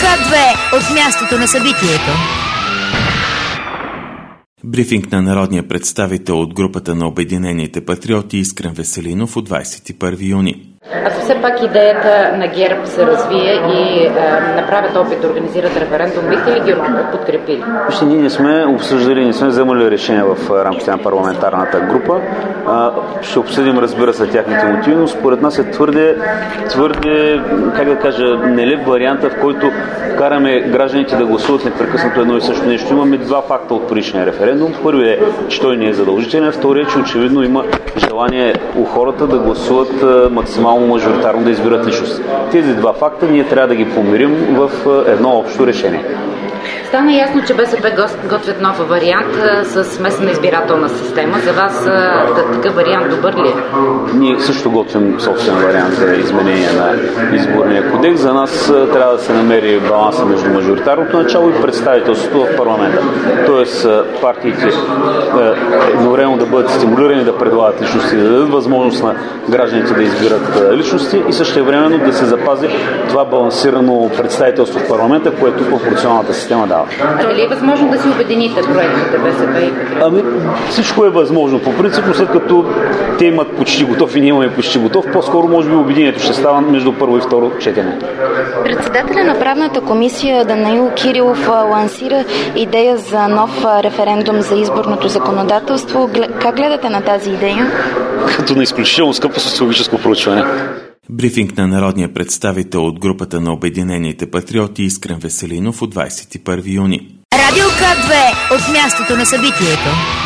К2 от мястото на събитието. Брифинг на народния представител от групата на Обединените патриоти Искрен Веселинов от 21 юни. Ако все пак идеята на ГЕРБ се развие и направят опит да организират референдум, бихте ли ги подкрепили? Ние не сме обсъждали, не сме вземали решение в рамките на парламентарната група. Ще обсъдим, разбира се, тяхните мотиви, но според нас е твърде, как да кажа, нелеп варианта, в който караме гражданите да гласуват непрекъснато едно и също нещо. Имаме два факта от предишния референдум. Първият е, че той не е задължителен, вторият е, че очевидно има желание у хората да гласуват максимално мажоритарно, да избират личност. Тези два факта ние трябва да ги помирим в едно общо решение. Стана ясно, че БСП готвят нов вариант с смесена избирателна система. За вас такъв вариант добър ли е? Ние също готвим собствен вариант за изменение на изборния кодекс. За нас трябва да се намери баланса между мажоритарното начало и представителството в парламента. Тоест партиите едновременно да бъдат стимулирани да предлагат личности, да дадат възможност на гражданите да избират личности и същевременно да се запази това балансирано представителство в парламента, което пропорционалната система дава. А дали е възможно да си обедините проектите БСП и Патриот? Всичко е възможно. По принцип, след като те имат почти готов и ние имаме почти готов, по-скоро може би обединението ще става между първо и второ четене. Председателя на правната комисия Данаил Кирилов лансира идея за нов референдум за изборното законодателство. Как гледате на тази идея? Като на изключително скъпо социологическо проучване. Брифинг на народния представител от групата на Обединените патриоти Искрен Веселинов от 21 юни. Радио К2 от мястото на събитието.